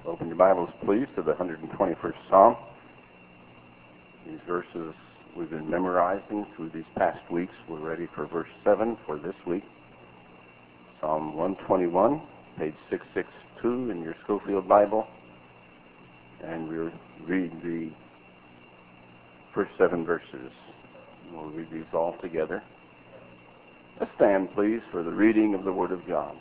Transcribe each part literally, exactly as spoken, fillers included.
Open your Bibles, please, to the one hundred twenty-first Psalm. These verses we've been memorizing through these past weeks. We're ready for verse seven for this week. Psalm one twenty-one, page six sixty-two in your Schofield Bible. And we'll read the first seven verses. We'll read these all together. Let's stand, please, for the reading of the Word of God.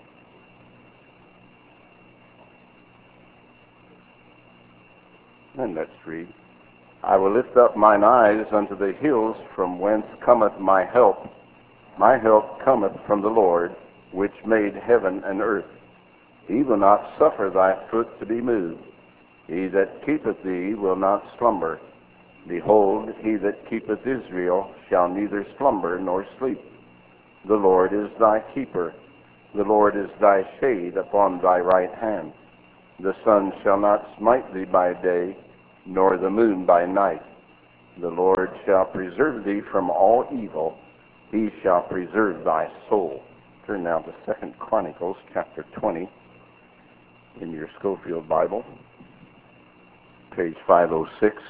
And let's read. I will lift up mine eyes unto the hills, from whence cometh my help. My help cometh from the Lord, which made heaven and earth. He will not suffer thy foot to be moved. He that keepeth thee will not slumber. Behold, he that keepeth Israel shall neither slumber nor sleep. The Lord is thy keeper. The Lord is thy shade upon thy right hand. The sun shall not smite thee by day, nor the moon by night. The Lord shall preserve thee from all evil. He shall preserve thy soul. Turn now to Second Chronicles chapter twenty in your Schofield Bible, page five oh six.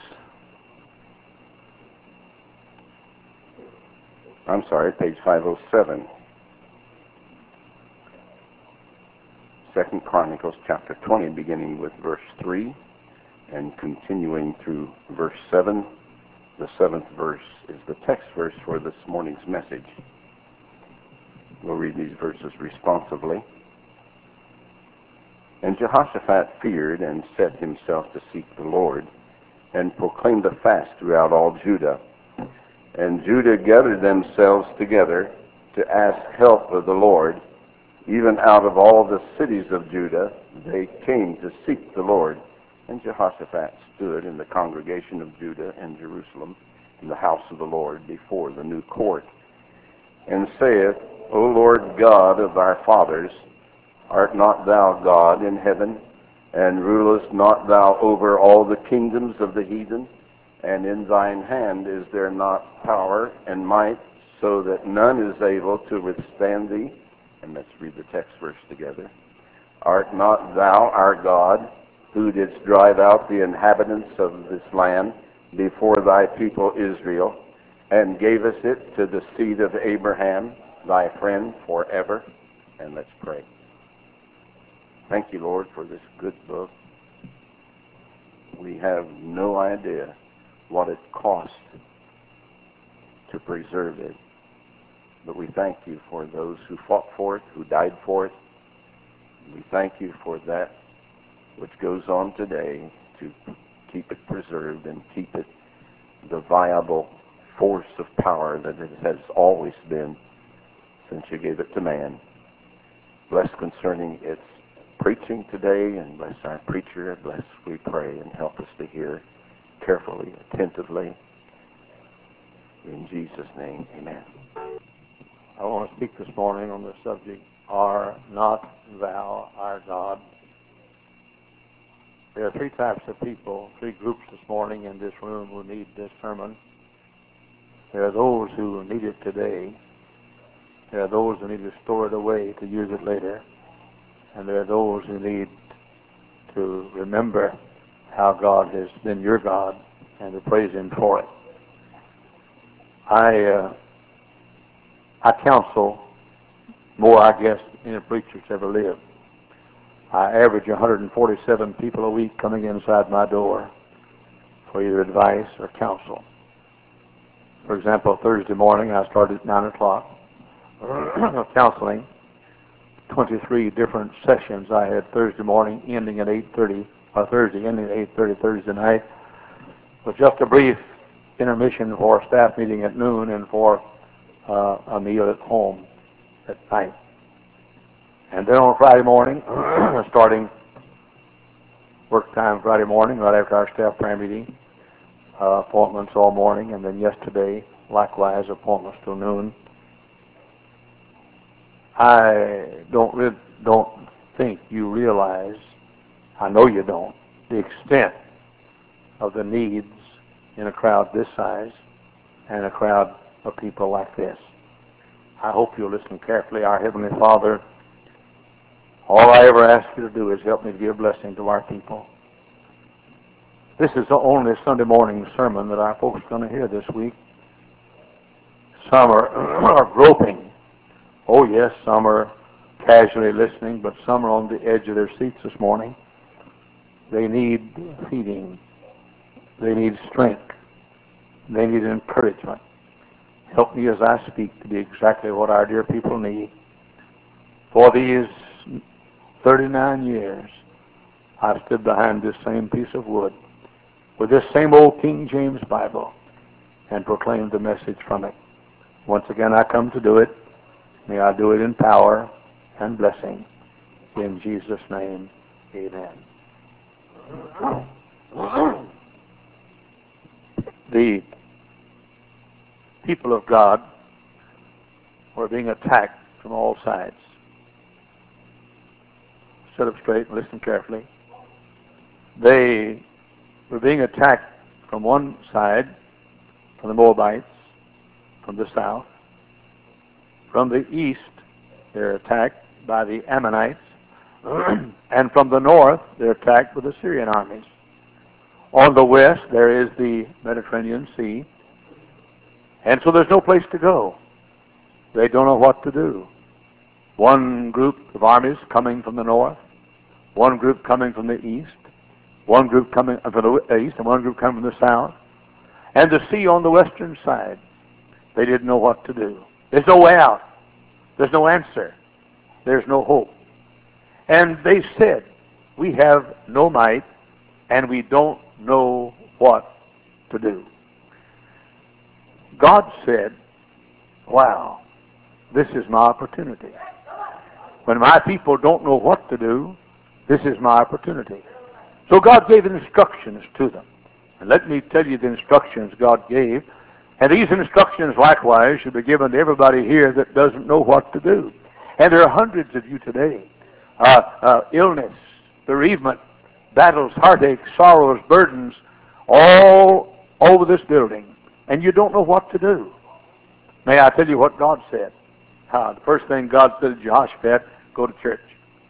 I'm sorry, page five oh seven. Second Chronicles chapter twenty, beginning with verse three and continuing through verse seven. The seventh verse is the text verse for this morning's message. We'll read these verses responsively. And Jehoshaphat feared and set himself to seek the Lord, and proclaimed a fast throughout all Judah. And Judah gathered themselves together to ask help of the Lord. Even out of all the cities of Judah, they came to seek the Lord. And Jehoshaphat stood in the congregation of Judah and Jerusalem, in the house of the Lord, before the new court, and saith, O Lord God of our fathers, art not thou God in heaven, and rulest not thou over all the kingdoms of the heathen? And in thine hand is there not power and might, so that none is able to withstand thee? And let's read the text verse together. Art not thou our God, who didst drive out the inhabitants of this land before thy people Israel, and gavest it to the seed of Abraham, thy friend, forever? And let's pray. Thank you, Lord, for this good book. We have no idea what it cost to preserve it. But we thank you for those who fought for it, who died for it. We thank you for that which goes on today to keep it preserved and keep it the viable force of power that it has always been since you gave it to man. Bless concerning its preaching today, and bless our preacher. Bless, we pray, and help us to hear carefully, attentively. In Jesus' name, amen. I want to speak this morning on the subject, Are Not Thou Our God? There are three types of people, three groups this morning in this room who need this sermon. There are those who need it today. There are those who need to store it away to use it later. And there are those who need to remember how God has been your God and to praise Him for it. I uh, I counsel more, I guess, than any preacher's ever lived. I average one hundred forty-seven people a week coming inside my door for either advice or counsel. For example, Thursday morning I started at nine o'clock counseling. twenty-three different sessions I had Thursday morning, ending at eight thirty, or Thursday ending at eight thirty Thursday night, with just a brief intermission for a staff meeting at noon and for uh, a meal at home at night. And then on Friday morning, starting work time Friday morning, right after our staff prayer meeting, uh, appointments all morning, and then yesterday, likewise, appointments till noon. I don't re- don't think you realize, I know you don't, the extent of the needs in a crowd this size and a crowd of people like this. I hope you'll listen carefully. Our Heavenly Father, All I ever ask you to do is help me to be a blessing to our people. This is the only Sunday morning sermon that our folks are going to hear this week. Some are, are groping. Oh yes, some are casually listening, but some are on the edge of their seats this morning. They need feeding. They need strength. They need encouragement. Help me as I speak to be exactly what our dear people need. For these thirty-nine years, I've stood behind this same piece of wood with this same old King James Bible and proclaimed the message from it. Once again, I come to do it. May I do it in power and blessing. In Jesus' name, amen. The people of God were being attacked from all sides. Sit up straight and listen carefully. They were being attacked from one side, from the Moabites, from the south. From the east, they're attacked by the Ammonites. And from the north, they're attacked with the Syrian armies. On the west, there is the Mediterranean Sea. And so there's no place to go. They don't know what to do. One group of armies coming from the north, one group coming from the east, one group coming from the east, and one group coming from the south, and the sea on the western side. They didn't know what to do. There's no way out. There's no answer. There's no hope. And they said, we have no might, and we don't know what to do. God said, wow, this is my opportunity. When my people don't know what to do, this is my opportunity. So God gave instructions to them. And let me tell you the instructions God gave. And these instructions likewise should be given to everybody here that doesn't know what to do. And there are hundreds of you today. Uh, uh, illness, bereavement, battles, heartaches, sorrows, burdens, all over this building. And you don't know what to do. May I tell you what God said? Uh, the first thing God said to Jehoshaphat, go to church.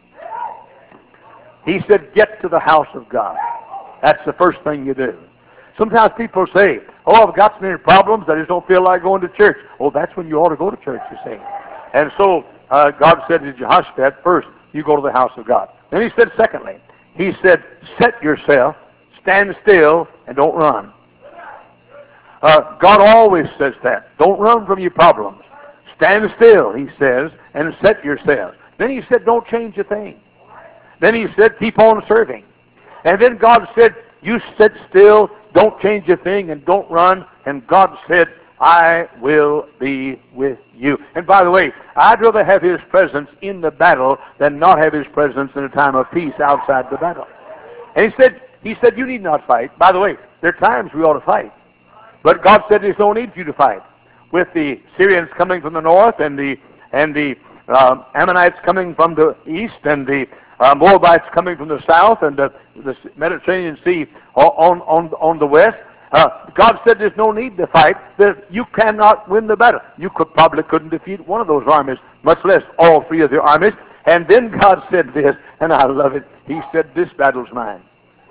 He said, get to the house of God. That's the first thing you do. Sometimes people say, oh, I've got so many problems, I just don't feel like going to church. Well, that's when you ought to go to church, you see. And so uh, God said to Jehoshaphat, first, you go to the house of God. Then he said, secondly, he said, set yourself, stand still, and don't run. Uh, God always says that. Don't run from your problems. Stand still, he says, and set yourself. Then he said, don't change a thing. Then he said, keep on serving. And then God said, you sit still, don't change a thing, and don't run. And God said, I will be with you. And by the way, I'd rather have his presence in the battle than not have his presence in a time of peace outside the battle. And he said, he said, you need not fight. By the way, there are times we ought to fight. But God said there's no need for you to fight. With the Syrians coming from the north and the and the uh, Ammonites coming from the east and the uh, Moabites coming from the south and the, the Mediterranean Sea on on on the west, uh, God said there's no need to fight. That you cannot win the battle. You could probably couldn't defeat one of those armies, much less all three of the armies. And then God said this, and I love it. He said, "This battle's mine.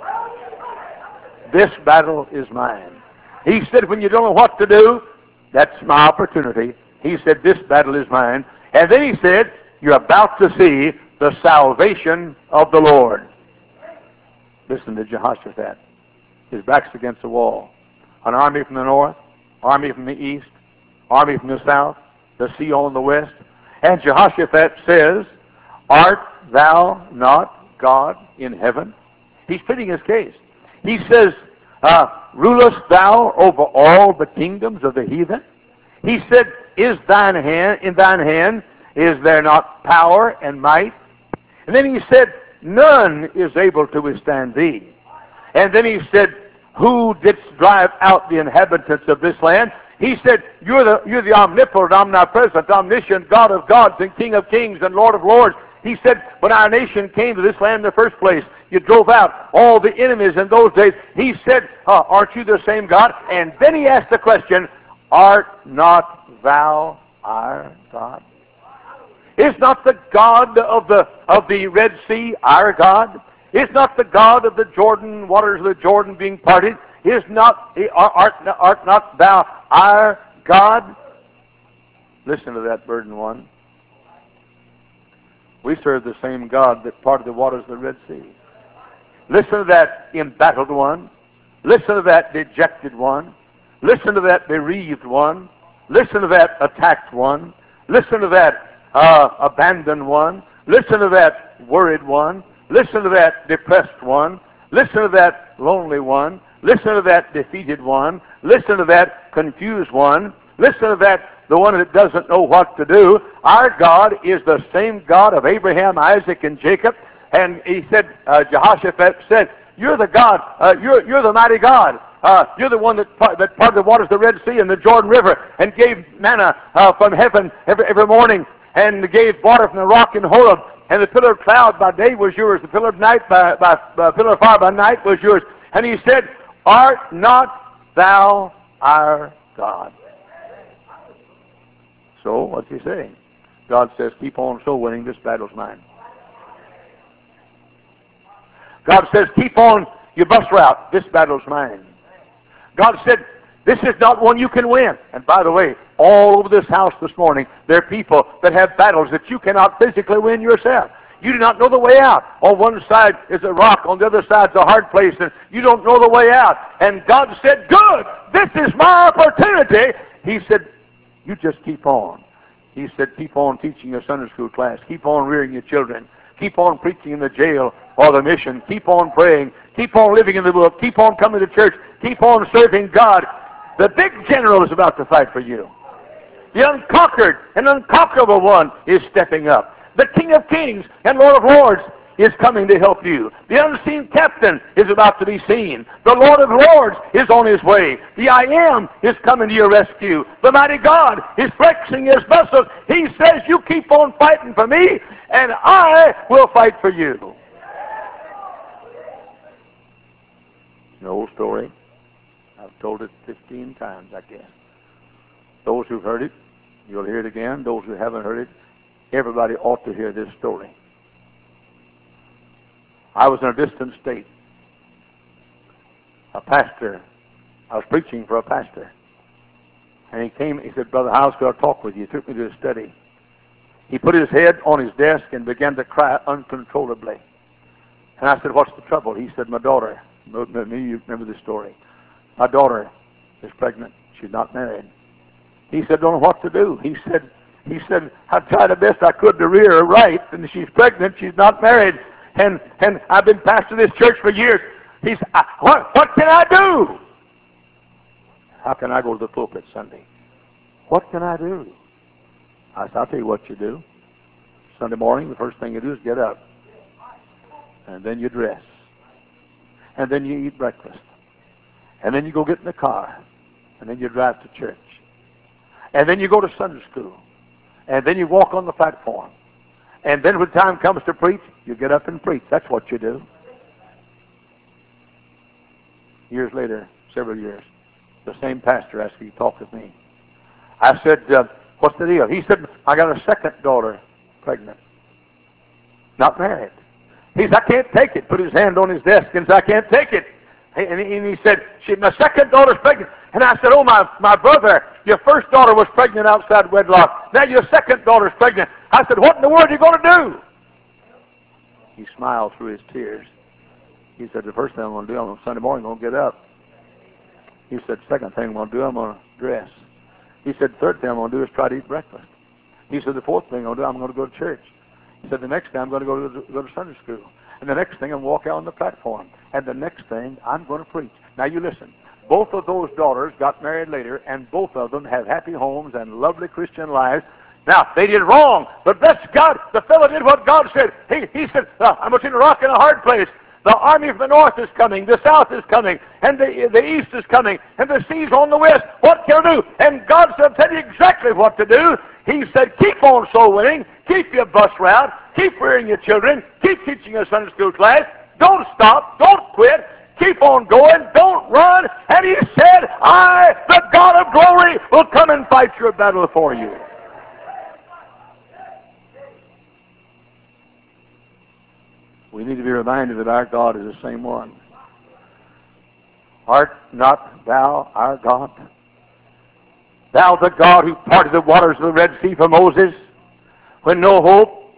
This battle is mine." He said, when you don't know what to do, that's my opportunity. He said, this battle is mine. And then he said, you're about to see the salvation of the Lord. Listen to Jehoshaphat. His back's against the wall. An army from the north, army from the east, army from the south, the sea on the west. And Jehoshaphat says, art thou not God in heaven? He's pleading his case. He says, Uh, rulest thou over all the kingdoms of the heathen? He said, is thine hand, in thine hand, is there not power and might? And then he said, none is able to withstand thee. And then he said, who didst drive out the inhabitants of this land? He said, you're the, you're the omnipotent, omnipresent, omniscient God of gods and King of kings and Lord of lords. He said, when our nation came to this land in the first place, you drove out all the enemies in those days. He said, uh, aren't you the same God? And then he asked the question, art not thou our God? Is not the God of the of the Red Sea our God? Is not the God of the Jordan, waters of the Jordan being parted? Is not art, art not thou our God? Listen to that, burden one. We serve the same God that parted the waters of the Red Sea. Listen to that embattled one. Listen to that dejected one. Listen to that bereaved one. Listen to that attacked one. Listen to that uh, abandoned one. Listen to that worried one. Listen to that depressed one. Listen to that lonely one. Listen to that defeated one. Listen to that confused one. Listen to that the one that doesn't know what to do. Our God is the same God of Abraham, Isaac, and Jacob. And he said, uh, Jehoshaphat said, you're the God, uh, you're, you're the mighty God. Uh, you're the one that, that parted the waters of the Red Sea and the Jordan River and gave manna uh, from heaven every, every morning and gave water from the rock in Horeb. And the pillar of cloud by day was yours. The pillar of night by, by uh, pillar of fire by night was yours. And he said, art not thou our God? So, what's he saying? God says, keep on soul winning, this battle's mine. God says, keep on your bus route, this battle's mine. God said, this is not one you can win. And by the way, all over this house this morning, there are people that have battles that you cannot physically win yourself. You do not know the way out. On one side is a rock, on the other side's a hard place, and you don't know the way out. And God said, good, this is my opportunity. He said, you just keep on. He said, keep on teaching your Sunday school class. Keep on rearing your children. Keep on preaching in the jail or the mission. Keep on praying. Keep on living in the book. Keep on coming to church. Keep on serving God. The big general is about to fight for you. The unconquered and unconquerable one is stepping up. The King of Kings and Lord of Lords is coming to help you. The unseen captain is about to be seen. The Lord of Lords is on his way. The I Am is coming to your rescue. The mighty God is flexing his muscles. He says, you keep on fighting for me, and I will fight for you. An old story. I've told it fifteen times, I guess. Those who've heard it, you'll hear it again. Those who haven't heard it, everybody ought to hear this story. I was in a distant state. A pastor, I was preaching for a pastor. And he came, he said, Brother Howes, could I talk with you? He took me to his study. He put his head on his desk and began to cry uncontrollably. And I said, what's the trouble? He said, my daughter, you remember this story. My daughter is pregnant. She's not married. He said, don't know what to do. He said, he said, I tried the best I could to rear her right, and she's pregnant, she's not married. And and I've been pastor of this church for years. He said, what, what can I do? How can I go to the pulpit Sunday? What can I do? I said, I'll tell you what you do. Sunday morning, the first thing you do is get up. And then you dress. And then you eat breakfast. And then you go get in the car. And then you drive to church. And then you go to Sunday school. And then you walk on the platform. And then when time comes to preach, you get up and preach. That's what you do. Years later, several years, the same pastor asked me to talk with me. I said, uh, what's the deal? He said, I got a second daughter pregnant. Not married. He said, I can't take it. Put his hand on his desk and said, I can't take it. And he, and he said, she, my second daughter's pregnant. And I said, oh, my, my brother, your first daughter was pregnant outside wedlock. Now your second daughter's pregnant. I said, what in the world are you going to do? He smiled through his tears. He said, the first thing I'm going to do, I'm on Sunday morning, I'm going to get up. He said, second thing I'm going to do, I'm going to dress. He said, third thing I'm going to do is try to eat breakfast. He said, the fourth thing I'm going to do, I'm going to go to church. He said, the next thing I'm going to go to, go to Sunday school. And the next thing I'm going to walk out on the platform. And the next thing I'm going to preach. Now you listen. Both of those daughters got married later, and both of them have happy homes and lovely Christian lives. Now, they did wrong, but bless God, the fellow did what God said. He, he said, uh, I'm between a rock and a hard place. The army from the north is coming, the south is coming, and the, the east is coming, and the sea's on the west. What can I do? And God said, tell you exactly what to do. He said, keep on soul winning, keep your bus route, keep rearing your children, keep teaching your Sunday school class. Don't stop, don't quit. Keep on going, don't run. And he said, I, the God of glory, will come and fight your battle for you. we need to be reminded that our God is the same one. Art not thou our God? Thou the God who parted the waters of the Red Sea for Moses when no hope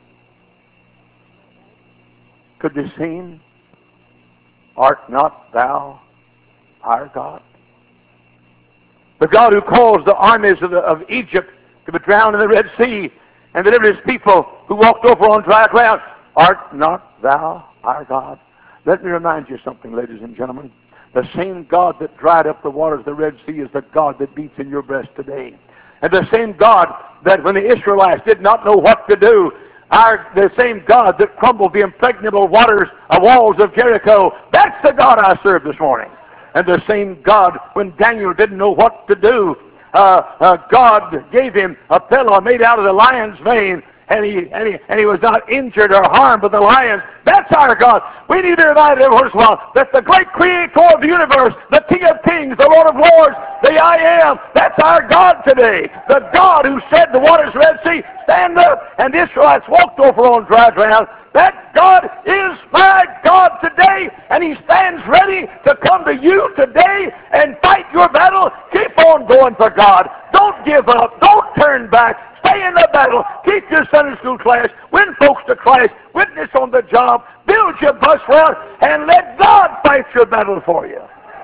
could be seen? Art not thou our God? The God who caused the armies of, the, of Egypt to be drowned in the Red Sea and delivered his people who walked over on dry ground. Art not thou our God? Let me remind you something, ladies and gentlemen. The same God that dried up the waters of the Red Sea is the God that beats in your breast today. And the same God that when the Israelites did not know what to do, our, the same God that crumbled the impregnable waters, uh, walls of Jericho, that's the God I serve this morning. And the same God, when Daniel didn't know what to do, uh, uh, God gave him a pillow made out of the lion's mane, and he, and, he, and he was not injured or harmed by the lions. That's our God. We need to be reminded every once in a while that the great creator of the universe, the King of kings, the Lord of lords, the I am, that's our God today. The God who said the waters of the Red Sea, stand up, and the Israelites walked over on dry ground. That God is my God today, and he stands ready to come to you today and fight your battle. Keep on going for God. Don't give up. Don't turn back. Stay in the battle. Teach your Sunday school class. Win folks to Christ. Witness on the job. Build your bus route, and let God fight your battle for you.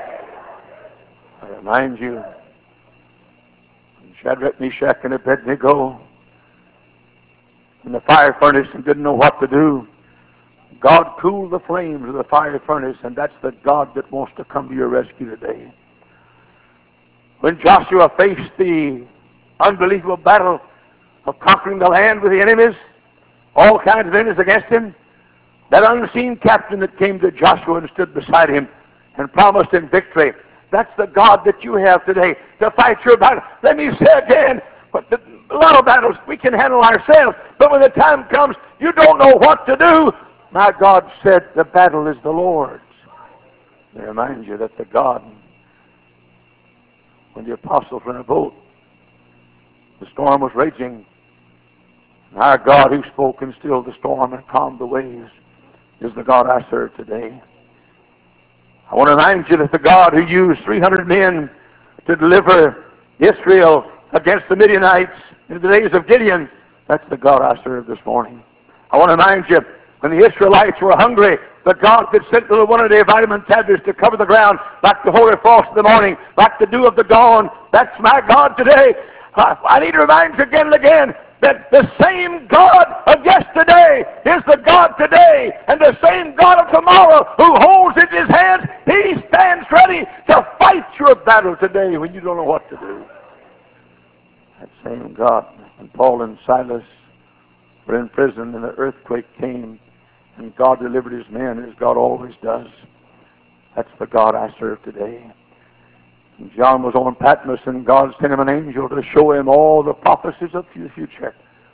I remind you, Shadrach, Meshach, and Abednego in the fire furnace and didn't know what to do, God cooled the flames of the fire furnace, and that's the God that wants to come to your rescue today. When Joshua faced the unbelievable battle of conquering the land with the enemies, all kinds of enemies against him, that unseen captain that came to Joshua and stood beside him and promised him victory, that's the God that you have today to fight your battle. Let me say again, but the, a lot of battles we can handle ourselves, but when the time comes you don't know what to do, my God said the battle is the Lord's. I remind you that the God, when the apostles were in a boat, the storm was raging, and our God who spoke and stilled the storm and calmed the waves is the God I serve today. I want to remind you that the God who used three hundred men to deliver Israel against the Midianites in the days of Gideon, that's the God I serve this morning. I want to remind you, when the Israelites were hungry, the God that sent little one-a-day vitamin tablets to cover the ground like the hoary frost in the morning, like the dew of the dawn, that's my God today. I, I need to remind you again and again that the same God of yesterday is the God today, and the same God of tomorrow who holds it in his hands, he stands ready to fight your battle today when you don't know what to do. That same God, when Paul and Silas were in prison and the earthquake came and God delivered his men as God always does, that's the God I serve today. And John was on Patmos and God sent him an angel to show him all the prophecies of the future.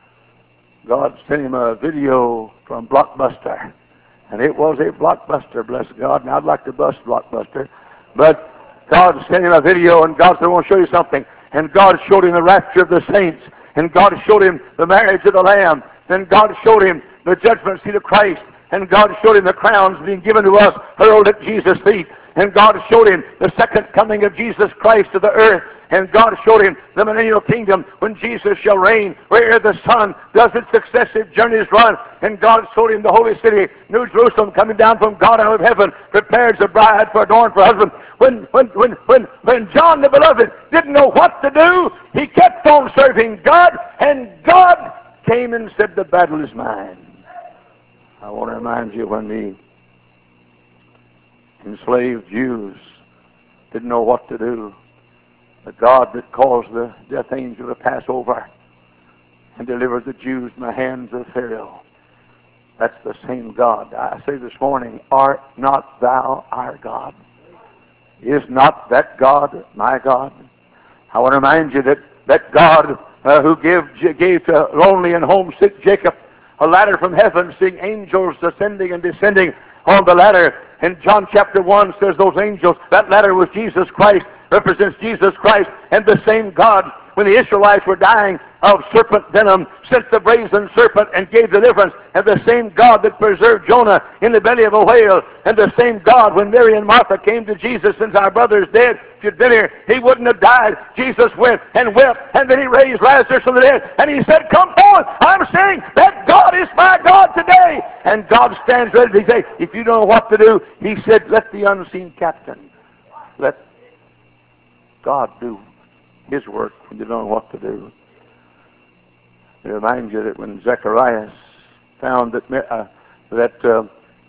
God sent him a video from Blockbuster, and it was a blockbuster, bless God. Now I'd like to bust Blockbuster, but God sent him a video, and God said, I want to show you something. And God showed him the rapture of the saints, and God showed him the marriage of the Lamb, then God showed him the judgment seat of Christ, and God showed him the crowns being given to us, hurled at Jesus' feet. And God showed him the second coming of Jesus Christ to the earth. And God showed him the millennial kingdom when Jesus shall reign, where the sun does its successive journeys run. And God showed him the holy city, New Jerusalem, coming down from God out of heaven, prepared as a bride for adorned for husband. When, when, when, when, when John the Beloved didn't know what to do, he kept on serving God, and God came and said, the battle is mine. I want to remind you, when the enslaved Jews didn't know what to do, the God that caused the death angel to pass over and delivered the Jews in the hands of Pharaoh, that's the same God. I say this morning, art not thou our God? Is not that God my God? I want to remind you that that God uh, who gave, gave to lonely and homesick Jacob a ladder from heaven, seeing angels ascending and descending on the ladder. And John chapter one says those angels, that ladder was Jesus Christ, represents Jesus Christ. And the same God, when the Israelites were dying, of serpent venom sent the brazen serpent and gave deliverance. And the same God that preserved Jonah in the belly of a whale, and the same God when Mary and Martha came to Jesus, since our brother is dead, if you'd been here, he wouldn't have died. Jesus went and wept, and then he raised Lazarus from the dead, and he said, come forth. I'm saying that God is my God today. And God stands ready to say, if you don't know what to do, he said, let the unseen captain, let God do his work when you don't know what to do. It reminds you that when Zacharias found that uh, that uh,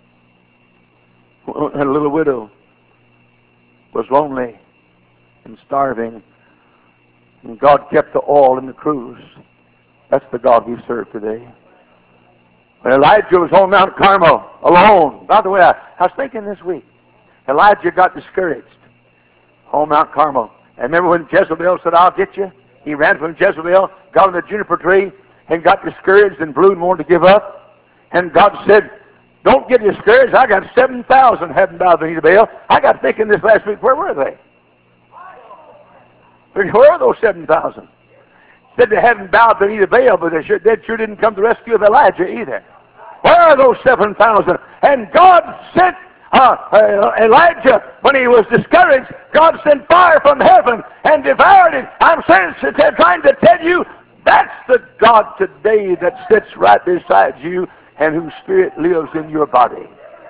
a little widow was lonely and starving, and God kept the oil in the cruse. That's the God we serve today. When Elijah was on Mount Carmel alone, by the way, I, I was thinking this week, Elijah got discouraged on Mount Carmel. And remember when Jezebel said, I'll get you? He ran from Jezebel, got on the juniper tree, and got discouraged and blue and wanted to give up. And God said, don't get discouraged. I got seven thousand hadn't bowed the knee to Baal. I got thinking this last week, where were they? Where are those seven thousand? Said they hadn't bowed the knee to Baal, but they sure, they sure didn't come to the rescue of Elijah either. Where are those seven thousand? And God sent uh, uh, Elijah, when he was discouraged, God sent fire from heaven and devoured him. I'm saying, trying to tell you, that's the God today that sits right beside you and whose spirit lives in your body.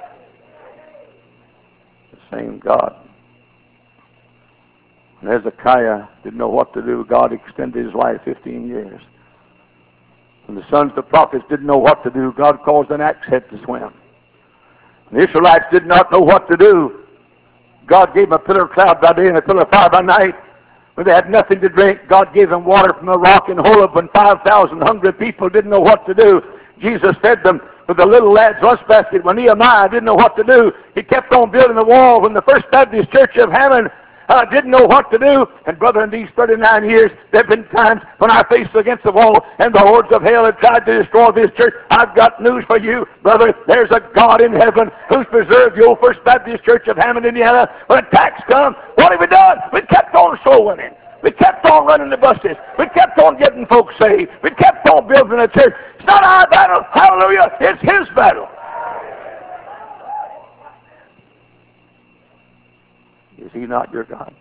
The same God. And Hezekiah didn't know what to do. God extended his life fifteen years. When the sons of the prophets didn't know what to do, God caused an axe head to swim. And the Israelites did not know what to do. God gave them a pillar of cloud by day and a pillar of fire by night. When they had nothing to drink, God gave them water from a rock in Horeb. When five thousand hungry people didn't know what to do, Jesus fed them with a little lad's lunch basket. When Nehemiah didn't know what to do, he kept on building the wall. When the First Baptist Church of Hammond uh, didn't know what to do, and brother, in these thirty-nine years, there have been times when I faced against the wall and the hordes of hell had tried to destroy this church. I've got news for you, brother. There's a God in heaven who's preserved the old First Baptist Church of Hammond, Indiana. When attacks come, what have we done? We kept on soul winning. We kept on running the buses. We kept on getting folks saved. We kept on building a church. It's not our battle. Hallelujah. It's his battle. Is he not your God?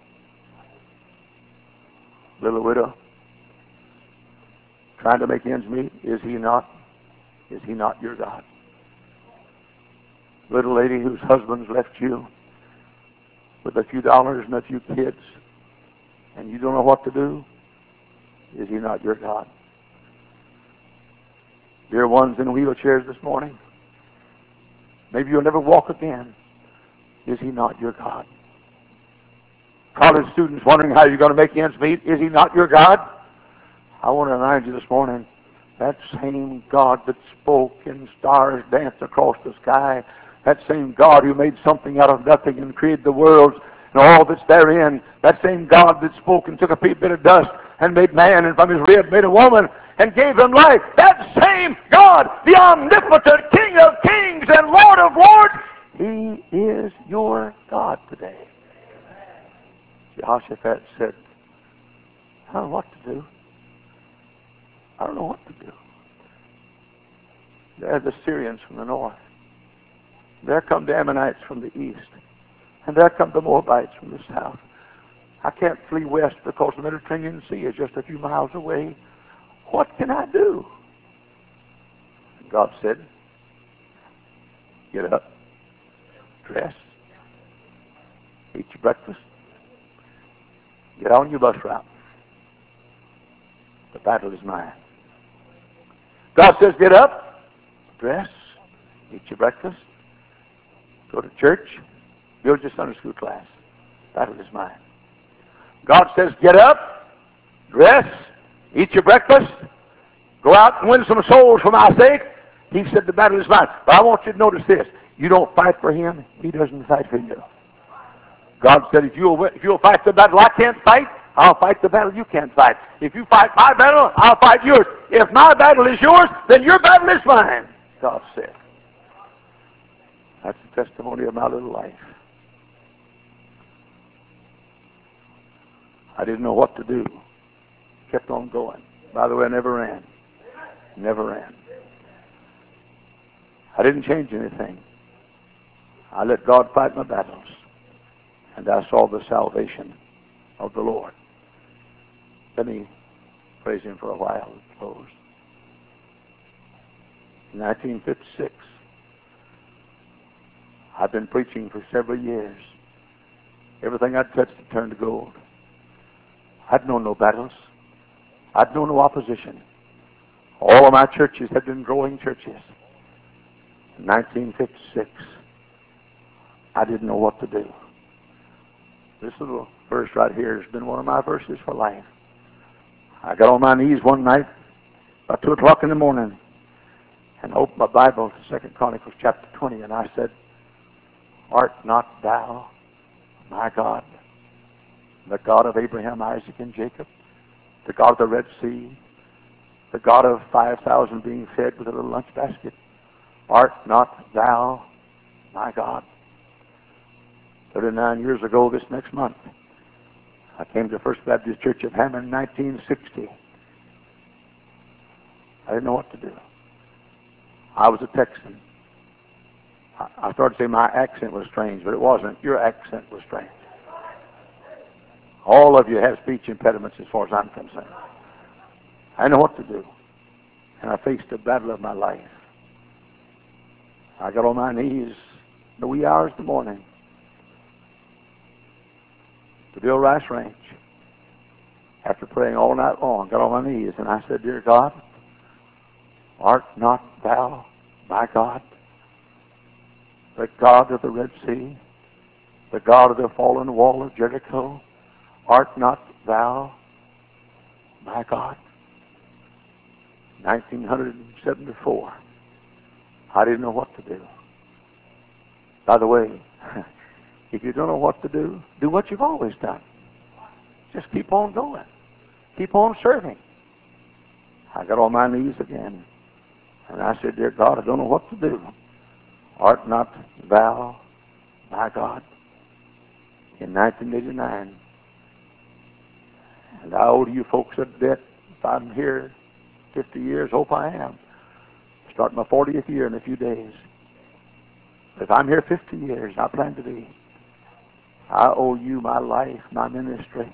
Little widow, trying to make ends meet, is he not? Is he not your God? Little lady whose husband's left you with a few dollars and a few kids, and you don't know what to do, is he not your God? Dear ones in wheelchairs this morning, maybe you'll never walk again, is he not your God? College students wondering how you're going to make ends meet, is he not your God? I want to remind you this morning, that same God that spoke and stars danced across the sky, that same God who made something out of nothing and created the worlds and all that's therein, that same God that spoke and took a bit of dust and made man, and from his rib made a woman and gave them life, that same God, the omnipotent King of kings and Lord of lords, he is your God today. Jehoshaphat said, I don't know what to do. I don't know what to do. There are the Syrians from the north. There come the Ammonites from the east. And there come the Moabites from the south. I can't flee west because the Mediterranean Sea is just a few miles away. What can I do? And God said, get up, dress, eat your breakfast, get on your bus route. The battle is mine. God says, get up, dress, eat your breakfast, go to church, build your Sunday school class. Battle is mine. God says, get up, dress, eat your breakfast, go out and win some souls for my sake. He said, the battle is mine. But I want you to notice this. You don't fight for him, he doesn't fight for you. God said, if you'll, if you'll fight the battle I can't fight, I'll fight the battle you can't fight. If you fight my battle, I'll fight yours. If my battle is yours, then your battle is mine, God said. That's the testimony of my little life. I didn't know what to do. Kept on going. By the way, I never ran. Never ran. I didn't change anything. I let God fight my battles. And I saw the salvation of the Lord. Let me praise Him for a while and close. In nineteen fifty-six, I've been preaching for several years. Everything I'd touched had turned to gold. I'd known no battles. I'd known no opposition. All of my churches had been growing churches. In nineteen fifty-six, I didn't know what to do. This little verse right here has been one of my verses for life. I got on my knees one night about two o'clock in the morning and opened my Bible to Second Chronicles chapter twenty, and I said, "Art not thou my God, the God of Abraham, Isaac, and Jacob, the God of the Red Sea, the God of five thousand being fed with a little lunch basket? Art not thou my God?" thirty-nine years ago this next month, I came to First Baptist Church of Hammond in nineteen sixty. I didn't know what to do. I was a Texan. I started to say my accent was strange, but it wasn't. Your accent was strange. All of you have speech impediments as far as I'm concerned. I didn't know what to do. And I faced the battle of my life. I got on my knees in the wee hours of the morning to Bill Rice Ranch. After praying all night long, got on my knees and I said, "Dear God, art not thou my God, the God of the Red Sea, the God of the fallen wall of Jericho? Art not thou my God?" nineteen seventy-four. I didn't know what to do. By the way, if you don't know what to do, do what you've always done. Just keep on going. Keep on serving. I got on my knees again, and I said, "Dear God, I don't know what to do. Art not thou my God?" In nineteen eighty-nine, and I owe to you folks a debt. If I'm here fifty years, hope I am. Start my fortieth year in a few days. If I'm here fifty years, I plan to be. I owe you my life, my ministry.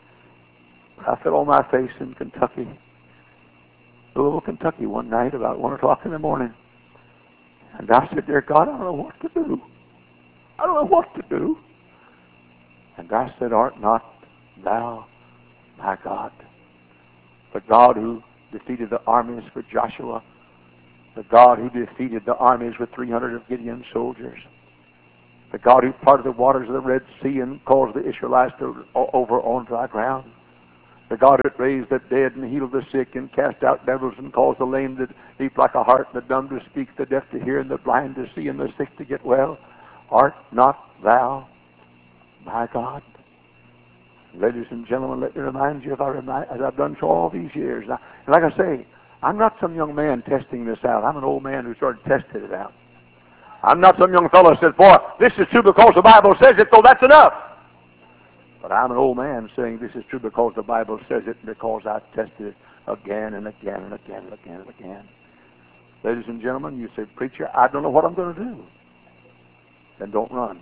I fell on my face in Kentucky, Louisville, Kentucky, one night about one o'clock in the morning. And I said, "Dear God, I don't know what to do. I don't know what to do." And I said, "Art not thou my God, the God who defeated the armies for Joshua, the God who defeated the armies with three hundred of Gideon's soldiers, the God who parted the waters of the Red Sea and caused the Israelites to over on dry ground, the God that raised the dead and healed the sick and cast out devils and caused the lame to leap like a hart, and the dumb to speak, the deaf to hear, and the blind to see, and the sick to get well. Art not thou my God?" Ladies and gentlemen, let me remind you, if I remind, as I've done for all these years. Now, and like I say, I'm not some young man testing this out. I'm an old man who started testing it out. I'm not some young fellow who says, "Boy, this is true because the Bible says it, so that's enough." But I'm an old man saying this is true because the Bible says it, and because I've tested it again and again and again and again and again. Ladies and gentlemen, you say, "Preacher, I don't know what I'm going to do." Then don't run.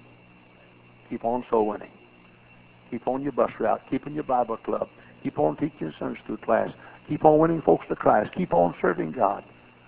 Keep on soul winning. Keep on your bus route. Keep in your Bible club. Keep on teaching Sunday school class. Keep on winning folks to Christ. Keep on serving God.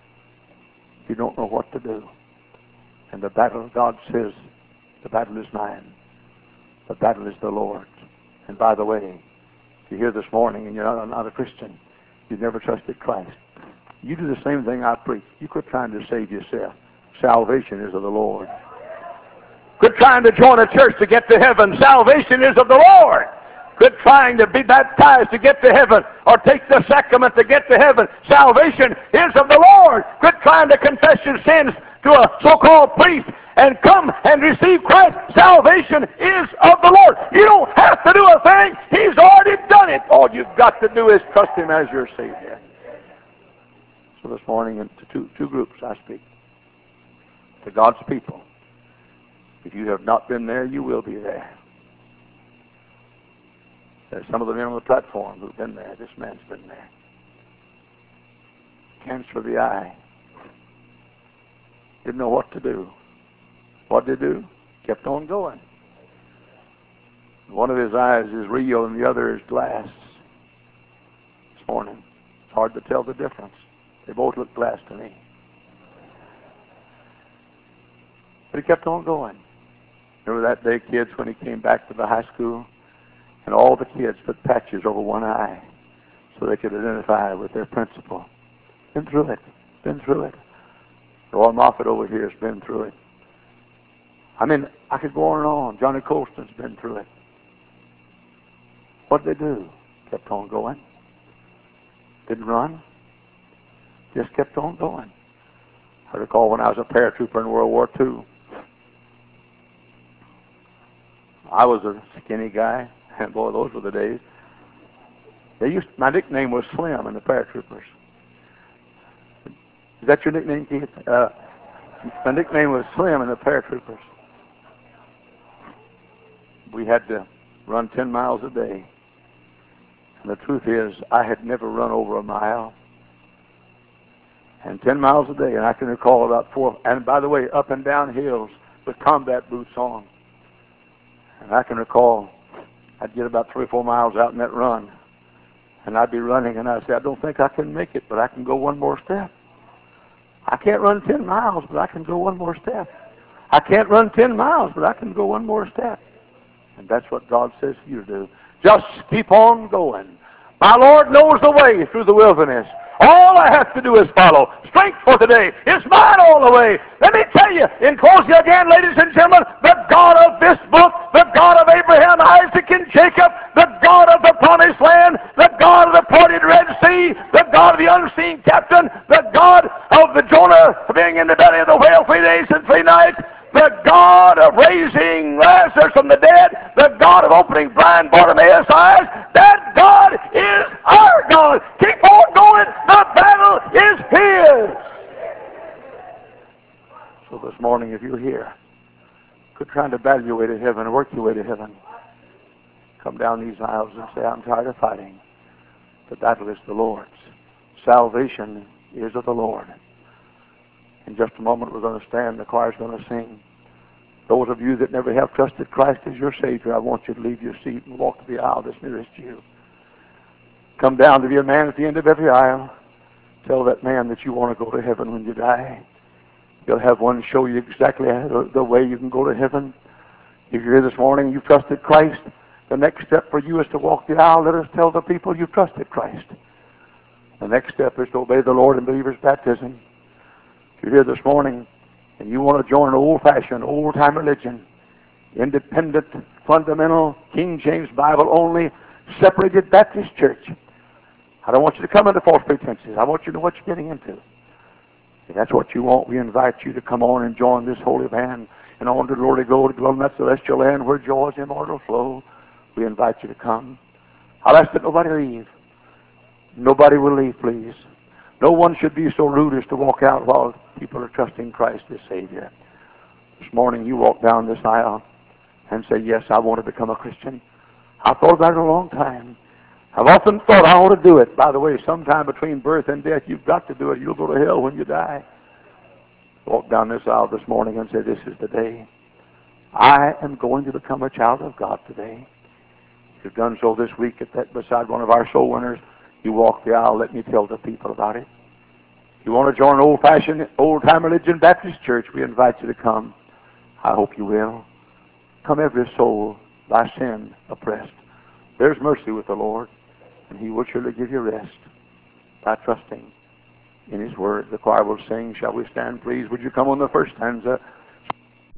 If you don't know what to do, and the battle, God says, the battle is mine. The battle is the Lord's. And by the way, if you're here this morning and you're not, not a Christian, you've never trusted Christ, you do the same thing I preach. You quit trying to save yourself. Salvation is of the Lord. Quit trying to join a church to get to heaven. Salvation is of the Lord. Quit trying to be baptized to get to heaven or take the sacrament to get to heaven. Salvation is of the Lord. Quit trying to confess your sins to a so-called priest and come and receive Christ. Salvation is of the Lord. You don't have to do a thing. He's already done it. All you've got to do is trust Him as your Savior. So this morning, to two, two groups I speak. To God's people. If you have not been there, you will be there. There's some of the men on the platform who've been there. This man's been there. cancer of the eye. Didn't know what to do. What did he do? Kept on going. One of his eyes is real and the other is glass. This morning, it's hard to tell the difference. They both look glass to me. But he kept on going. Remember that day, kids, when he came back to the high school? And all the kids put patches over one eye so they could identify with their principal. Been through it. Been through it. Roy Moffat over here has been through it. I mean, I could go on and on. Johnny Colston's been through it. What did they do? Kept on going. Didn't run. Just kept on going. I recall when I was a paratrooper in World War Two. I was a skinny guy, and boy, those were the days. They used my nickname was Slim in the paratroopers. Is that your nickname, Keith? Uh, my nickname was Slim in the paratroopers. We had to run ten miles a day. And the truth is, I had never run over a mile. And ten miles a day, and I can recall about four, and by the way, up and down hills with combat boots on. And I can recall I'd get about three or four miles out in that run, and I'd be running, and I'd say, I don't think I can make it, but I can go one more step. I can't run ten miles, but I can go one more step. I can't run ten miles, but I can go one more step. And that's what God says for you to do. Just keep on going. My Lord knows the way through the wilderness. All I have to do is follow. Strength for today is mine all the way. Let me tell you, in closing again, ladies and gentlemen, the God of this book, the God of Abraham, Isaac, and Jacob, the God of the promised land, the God of the parted Red Sea, the God of the unseen captain, the God of the Jonah being in the belly of the whale three days and three nights, the God of raising Lazarus from the dead, the God of opening blind Bartimaeus' eyes, that God is our God. Keep on going. The battle is His. So this morning, if you're here, quit trying to battle your way to heaven or work your way to heaven. Come down these aisles and say, I'm tired of fighting. The battle is the Lord's. Salvation is of the Lord. In just a moment, we're going to stand. The choir's going to sing. Those of you that never have trusted Christ as your Savior, I want you to leave your seat and walk to the aisle that's nearest you. Come down to be a man at the end of every aisle. Tell that man that you want to go to heaven when you die. You'll have one show you exactly the way you can go to heaven. If you're here this morning and you've trusted Christ, the next step for you is to walk the aisle. Let us tell the people you've trusted Christ. The next step is to obey the Lord in believer's baptism. If you're here this morning and you want to join an old-fashioned, old-time religion, independent, fundamental, King James Bible only, separated Baptist church, I don't want you to come into false pretenses. I want you to know what you're getting into. If that's what you want, we invite you to come on and join this holy band and on to glory to go to dwell in that celestial land where joy's immortal flow. We invite you to come. I'll ask that nobody leave. Nobody will leave, please. No one should be so rude as to walk out while people are trusting Christ as Savior. This morning you walk down this aisle and say, yes, I want to become a Christian. I've thought about it a long time. I've often thought I ought to do it. By the way, sometime between birth and death, you've got to do it. You'll go to hell when you die. Walk down this aisle this morning and say, this is the day. I am going to become a child of God today. If you've done so this week at that beside one of our soul winners, you walk the aisle, let me tell the people about it. If you want to join an old-fashioned, old-time religion Baptist church, we invite you to come. I hope you will. Come every soul by sin oppressed. There's mercy with the Lord, and He will surely give you rest by trusting in His Word. The choir will sing. Shall we stand, please? Would you come on the first stanza?